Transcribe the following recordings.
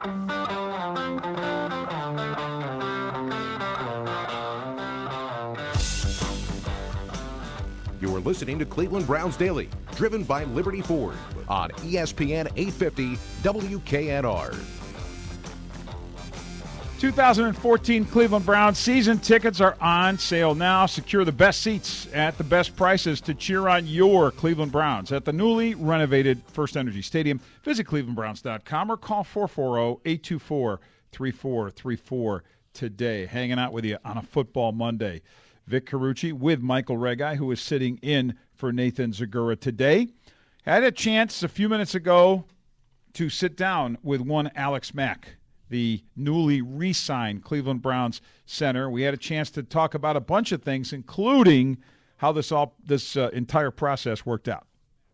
You are listening to Cleveland Browns Daily, driven by Liberty Ford on ESPN 850 WKNR. 2014 Cleveland Browns season tickets are on sale now. Secure the best seats at the best prices to cheer on your Cleveland Browns at the newly renovated First Energy Stadium. Visit clevelandbrowns.com or call 440-824-3434 today. Hanging out with you on a football Monday. Vic Carucci with Michael Regai, who is sitting in for Nathan Zagura today. Had a chance a few minutes ago to sit down with one Alex Mack, the newly re-signed Cleveland Browns center. We had a chance to talk about a bunch of things, including how this entire process worked out.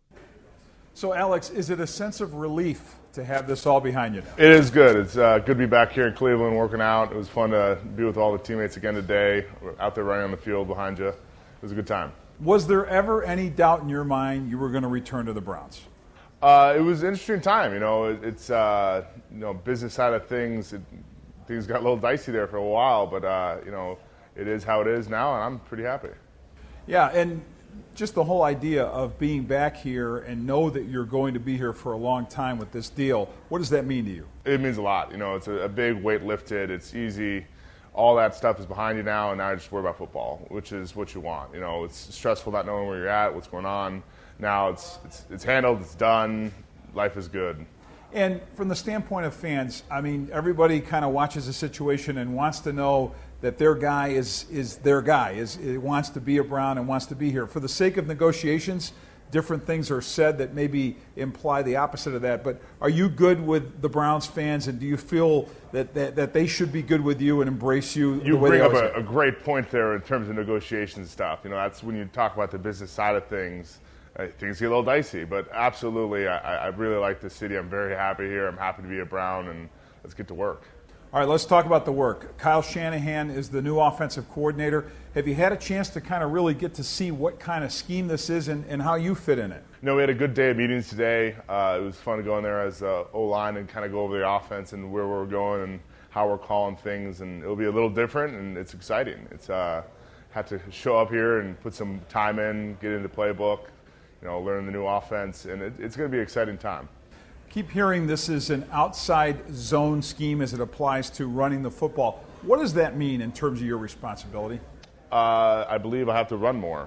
So, Alex, is it a sense of relief to have this all behind you now? It is good. It's good to be back here in Cleveland working out. It was fun to be with all the teammates again today. We're out there running on the field behind you. It was a good time. Was there ever any doubt in your mind you were going to return to the Browns? It was an interesting time. It's business side of things. Things got a little dicey there for a while, but it is how it is now, and I'm pretty happy. Yeah, and just the whole idea of being back here and know that you're going to be here for a long time with this deal, what does that mean to you? It means a lot. It's a big weight lifted. It's easy. All that stuff is behind you now, and now I just worry about football, which is what you want. It's stressful not knowing where you're at, what's going on. Now it's handled, it's done, life is good. And from the standpoint of fans, I mean, everybody kind of watches the situation and wants to know that their guy is their guy, wants to be a Brown and wants to be here. For the sake of negotiations, different things are said that maybe imply the opposite of that. But are you good with the Browns fans, and do you feel that they should be good with you and embrace you? You bring up a great point there in terms of negotiation stuff. That's when you talk about the business side of things. Things get a little dicey, but absolutely, I really like this city. I'm very happy here. I'm happy to be a Brown, and let's get to work. All right, let's talk about the work. Kyle Shanahan is the new offensive coordinator. Have you had a chance to kind of really get to see what kind of scheme this is and how you fit in it? We had a good day of meetings today. It was fun to go in there as O-line and kind of go over the offense and where we're going and how we're calling things, and it'll be a little different, and it's exciting. It's had to show up here and put some time in, get into playbook, learn the new offense, and it's going to be an exciting time. Keep hearing this is an outside zone scheme as it applies to running the football. What does that mean in terms of your responsibility? I believe I have to run more.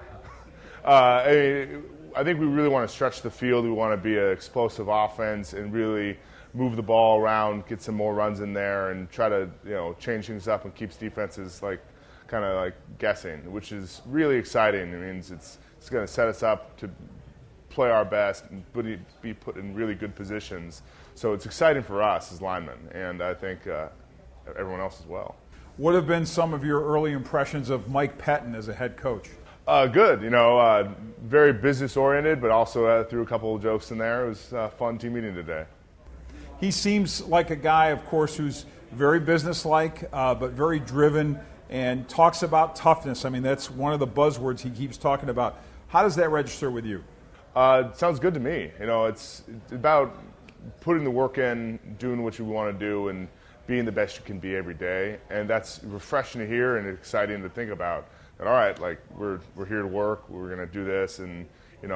I think we really want to stretch the field. We want to be an explosive offense and really move the ball around, get some more runs in there, and try to change things up and keeps defenses kind of guessing, which is really exciting. It means it's going to set us up to play our best and be put in really good positions. So it's exciting for us as linemen, and I think everyone else as well. What have been some of your early impressions of Mike Pettine as a head coach? Good. Very business-oriented, but also threw a couple of jokes in there. It was a fun team meeting today. He seems like a guy, of course, who's very businesslike, but very driven and talks about toughness. I mean, that's one of the buzzwords he keeps talking about. How does that register with you? It sounds good to me. It's about putting the work in, doing what you want to do, and being the best you can be every day. And that's refreshing to hear and exciting to think about. And all right, we're here to work. We're going to do this, and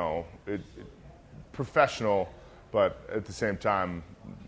professional, but at the same time,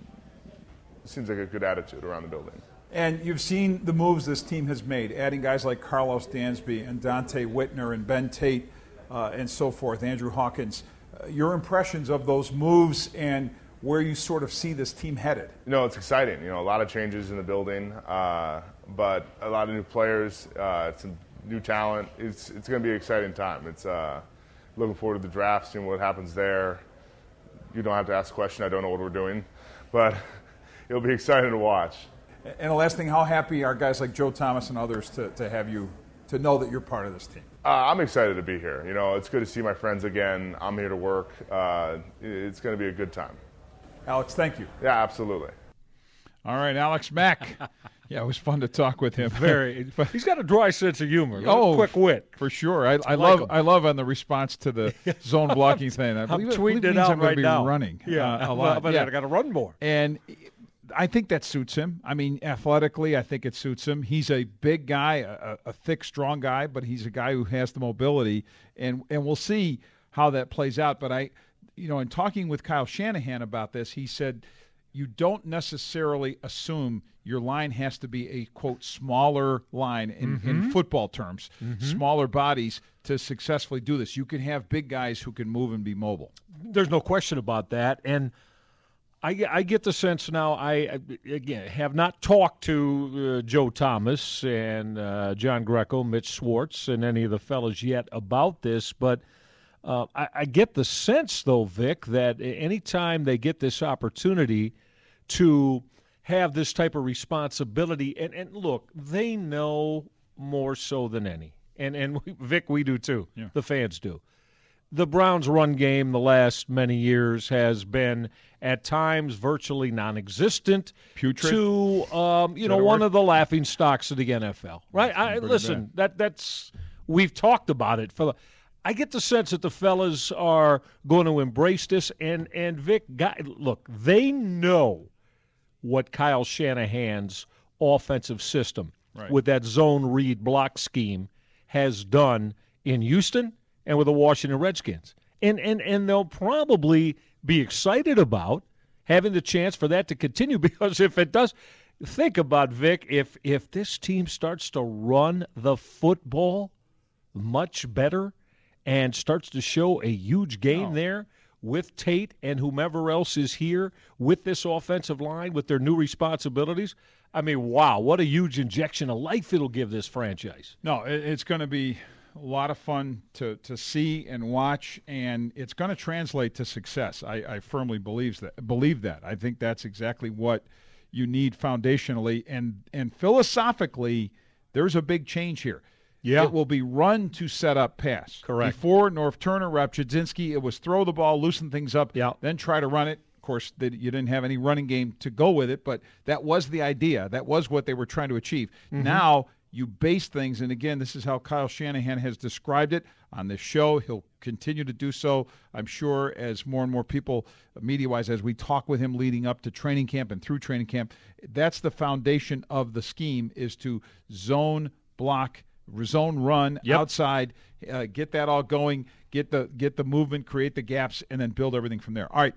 it seems like a good attitude around the building. And you've seen the moves this team has made, adding guys like Carlos Dansby and Dante Whitner and Ben Tate and so forth, Andrew Hawkins. Your impressions of those moves and where you sort of see this team headed? It's exciting. A lot of changes in the building, but a lot of new players, some new talent. It's going to be an exciting time. It's looking forward to the draft, seeing what happens there. You don't have to ask a question. I don't know what we're doing, but it'll be exciting to watch. And the last thing, how happy are guys like Joe Thomas and others to have you, to know that you're part of this team? I'm excited to be here. It's good to see my friends again. I'm here to work. It's going to be a good time. Alex, thank you. Yeah, absolutely. All right, Alex Mack. Yeah, it was fun to talk with him. He's got a dry sense of humor. Quick wit. For sure. I love on the response to the zone blocking thing. I believe tweeting it out right now. Running a lot. I got to run more. And I think that suits him. I mean, athletically, I think it suits him. He's a big guy, a thick, strong guy, but he's a guy who has the mobility, and we'll see how that plays out. But in talking with Kyle Shanahan about this, he said you don't necessarily assume your line has to be a, quote, smaller line in football terms, smaller bodies to successfully do this. You can have big guys who can move and be mobile. There's no question about that. And I get the sense now, I have not talked to Joe Thomas and John Greco, Mitch Schwartz, and any of the fellas yet about this, but I get the sense, though, Vic, that anytime they get this opportunity to have this type of responsibility, and look, they know more so than any. And Vic, we do too. Yeah. The fans do. The Browns' run game the last many years has been at times virtually non-existent. Putrid. To one of the laughing stocks of the NFL. Right? Listen, that's we've talked about it for the. I get the sense that the fellas are going to embrace this, and Vic, look, they know what Kyle Shanahan's offensive system with that zone read block scheme has done in Houston and with the Washington Redskins. And they'll probably be excited about having the chance for that to continue, because if it does, think about, Vic, if this team starts to run the football much better and starts to show a huge game there with Tate and whomever else is here with this offensive line, with their new responsibilities, I mean, wow, what a huge injection of life it'll give this franchise. No, it's going to be a lot of fun to see and watch, and it's going to translate to success. I firmly believe that. I think that's exactly what you need foundationally. And philosophically, there's a big change here. Yeah. It will be run to set up pass. Correct. Before, Norv Turner, Rob Chudzinski, it was throw the ball, loosen things up, then try to run it. Of course, you didn't have any running game to go with it, but that was the idea. That was what they were trying to achieve. Now you base things, and again, this is how Kyle Shanahan has described it on this show. He'll continue to do so, I'm sure, as more and more people, media-wise, as we talk with him leading up to training camp and through training camp. That's the foundation of the scheme, is to zone block, zone run outside, get that all going, get the movement, create the gaps, and then build everything from there. All right,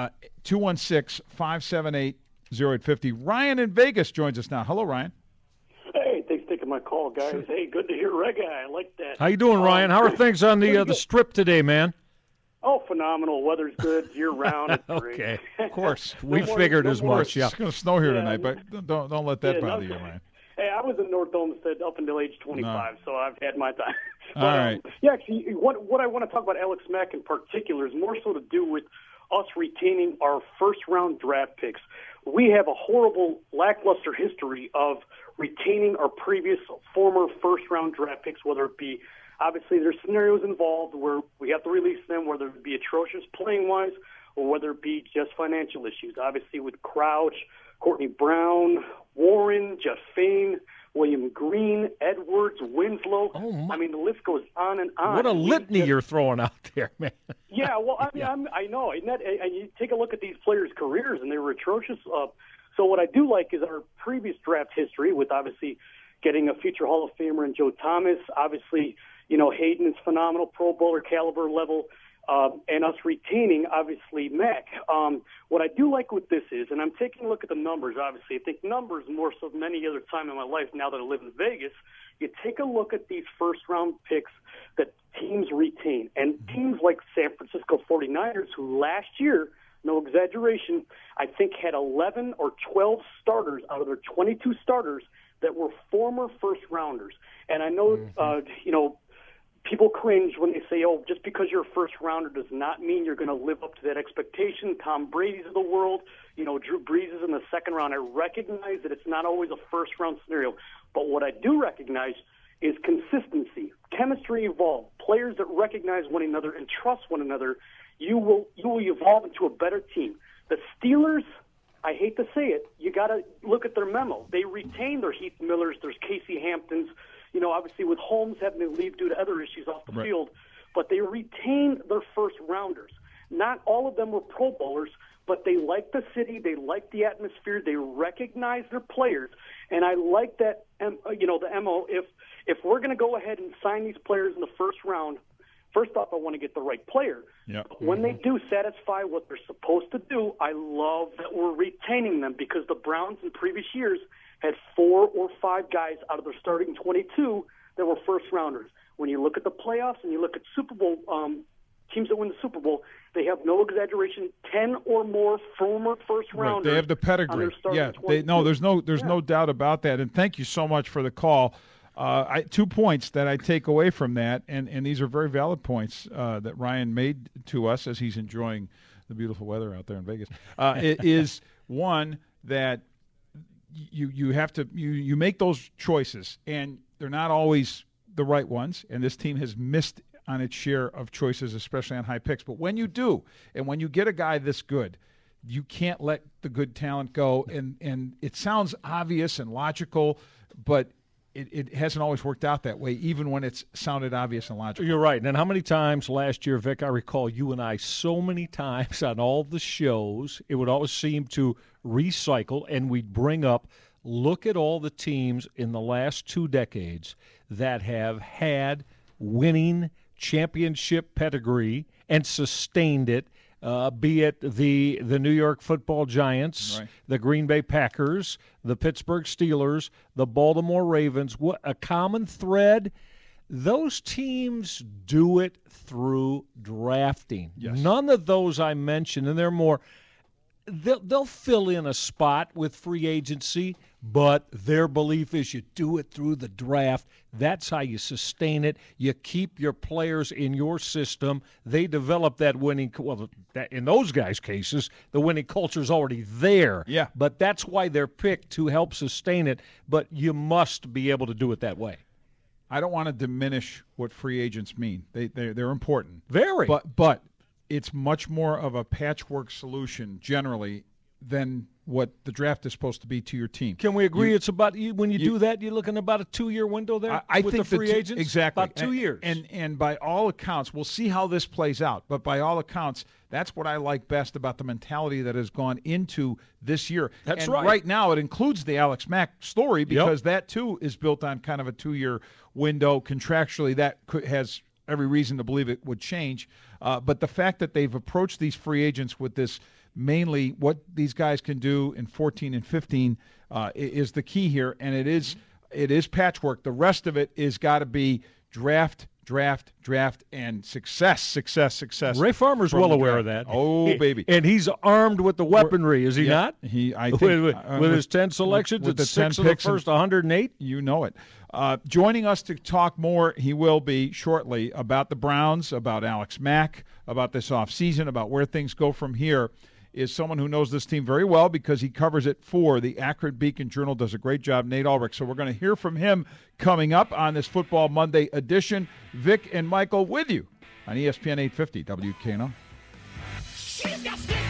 216-578-0850. Ryan in Vegas joins us now. Hello, Ryan. Hey, thanks for taking my call, guys. Sure. Hey, good to hear Reggae. I like that. How you doing, Ryan? How are things on the strip today, man? Oh, phenomenal. Weather's good year-round. It's great. Okay, of course. We figured as much, It's going to snow here tonight, but don't let that bother you, Ryan. Hey, I was in North Olmsted up until age 25, so I've had my time. All right. Actually, what I want to talk about Alex Mack in particular is more so to do with us retaining our first-round draft picks. We have a horrible, lackluster history of retaining our previous former first-round draft picks, whether it be, obviously there's scenarios involved where we have to release them, whether it be atrocious playing-wise or whether it be just financial issues. Obviously with Crouch, Courtney Brown, Warren, Jeff Fain, William Green, Edwards, Winslow. I mean, the list goes on and on. What a litany you're throwing out there, man. Yeah, well, I mean, I know. And you take a look at these players' careers, and they were atrocious. So what I do like is our previous draft history with obviously getting a future Hall of Famer in Joe Thomas. Obviously, Hayden is phenomenal, Pro Bowler caliber level. And us retaining, obviously, Mack. What I do like with this is, and I'm taking a look at the numbers, obviously. I think numbers more so than any other time in my life now that I live in Vegas. You take a look at these first-round picks that teams retain. And teams like San Francisco 49ers, who last year, no exaggeration, I think had 11 or 12 starters out of their 22 starters that were former first-rounders. And I know, people cringe when they say, oh, just because you're a first-rounder does not mean you're going to live up to that expectation. Tom Brady's of the world, Drew Brees is in the second round. I recognize that it's not always a first-round scenario. But what I do recognize is consistency. Chemistry evolves. Players that recognize one another and trust one another, you will evolve into a better team. The Steelers, I hate to say it, you got to look at their memo. They retain their Heath Millers, there's Casey Hamptons, obviously with Holmes having to leave due to other issues off the field, but they retain their first rounders. Not all of them were Pro Bowlers, but they like the city, they like the atmosphere, they recognize their players, and I like that. The MO. If we're going to go ahead and sign these players in the first round, first off, I want to get the right player. Yep. But when they do satisfy what they're supposed to do, I love that we're retaining them, because the Browns in previous years had 4 or 5 guys out of their starting 22 that were first-rounders. When you look at the playoffs and you look at Super Bowl teams that win the Super Bowl, they have no exaggeration, 10 or more former first-rounders. Right. They have the pedigree. Yeah. There's no doubt about that. And thank you so much for the call. 2 points that I take away from that, and these are very valid points that Ryan made to us as he's enjoying the beautiful weather out there in Vegas. It is one that you have to you make those choices, and they're not always the right ones. And this team has missed on its share of choices, especially on high picks. But when you do, and when you get a guy this good, you can't let the good talent go. And it sounds obvious and logical, but it hasn't always worked out that way, even when it's sounded obvious and logical. You're right. And how many times last year, Vic, I recall you and I so many times on all the shows, it would always seem to recycle, and we'd bring up, look at all the teams in the last 2 decades that have had winning championship pedigree and sustained it, be it the New York Football Giants, right, the Green Bay Packers, the Pittsburgh Steelers, the Baltimore Ravens. What a common thread. Those teams do it through drafting. Yes. None of those I mentioned, and they're more – they'll fill in a spot with free agency, but their belief is you do it through the draft. That's how you sustain it. You keep your players in your system. They develop that winning – well, in those guys' cases, the winning culture is already there. Yeah. But that's why they're picked to help sustain it, but you must be able to do it that way. I don't want to diminish what free agents mean. They're important. Very. But it's much more of a patchwork solution generally than what the draft is supposed to be to your team. Can we agree it's about when you do that, you're looking at about a 2-year window there I with think the free agents? Exactly. About 2 years. And by all accounts, we'll see how this plays out, but by all accounts, that's what I like best about the mentality that has gone into this year. That's right. Right now, it includes the Alex Mack story because that, too, is built on kind of a 2-year window. Contractually, that has every reason to believe it would change. But the fact that they've approached these free agents with this mainly what these guys can do in 14 and 15 is the key here, and it is patchwork. The rest of it is got to be draft, and success. Ray Farmer's well aware of that. Oh, baby. And he's armed with the weaponry, is he not? I think, with his 10 selections, with the 6 10 of the picks first 108? You know it. Joining us to talk more, he will be shortly, about the Browns, about Alex Mack, about this offseason, about where things go from here, is someone who knows this team very well because he covers it for the Akron Beacon Journal, does a great job, Nate Ulrich. So we're going to hear from him coming up on this Football Monday edition. Vic and Michael with you on ESPN 850 WKNO.